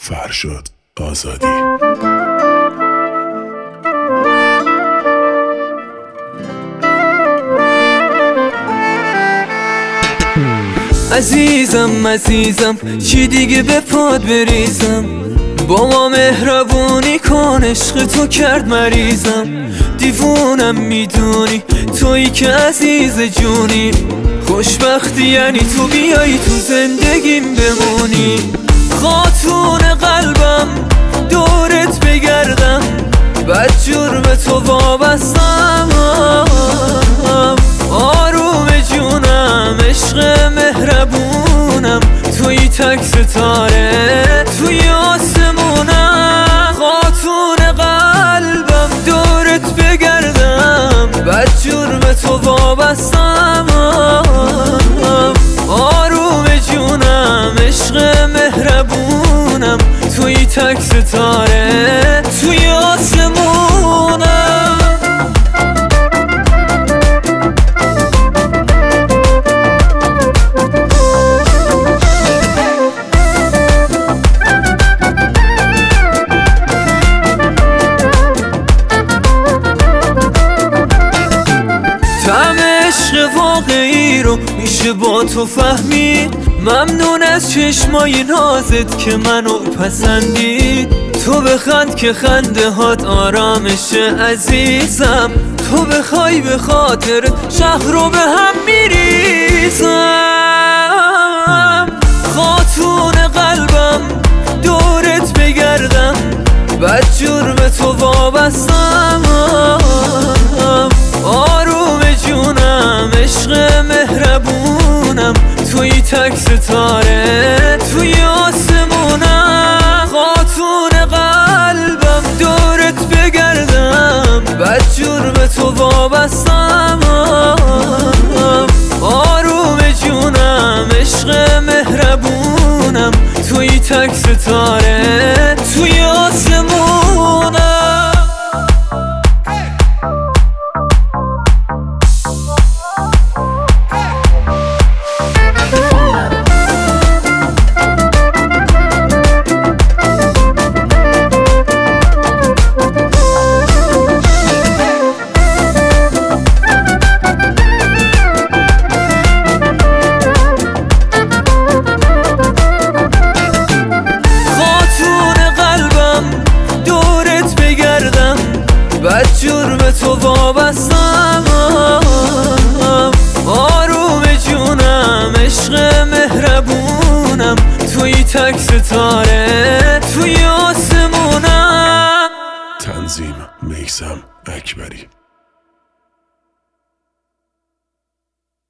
فرشاد آزادی. عزیزم چی دیگه به پاد بریزم، با ما مهربونی کن، عشق تو کرد مریضم. دیوونم میدونی تویی که عزیز جونی، خوشبختی یعنی تو بیایی تو زندگیم بمونی. خاتون قلبم دورت بگردم، بدجور به تو وابستم. آروم جونم عشق مهربونم، توی تک ستاره توی آسمونم. خاتون قلبم دورت بگردم، بدجور به تو وابستم. آروم جونم عشق مهربونم، توی تک ستاره توی آسمونم. طعم عشق واقعی رو میشه با تو فهمید. ممنون از چشمای نازت که منو پسندید. تو بخند که خنده هات آرامشه عزیزم، تو بخوای به خاطر شهر رو به هم میریزم. خاتون قلبم دورت بگردم، بدجور به تو وابستم. آروم جونم عشق مهربونم، توی تک ستاره توی آسمونم. خاتون قلبم دورت بگردم، بدجور به تو وابستم. آروم جونم عشق مهربونم، توی تک ستاره توی آسمونم. بدجور به تو وابستم. آروم جونم عشق مهربونم، توی تک ستاره توی آسمونم. تنظیم میثم اکبری.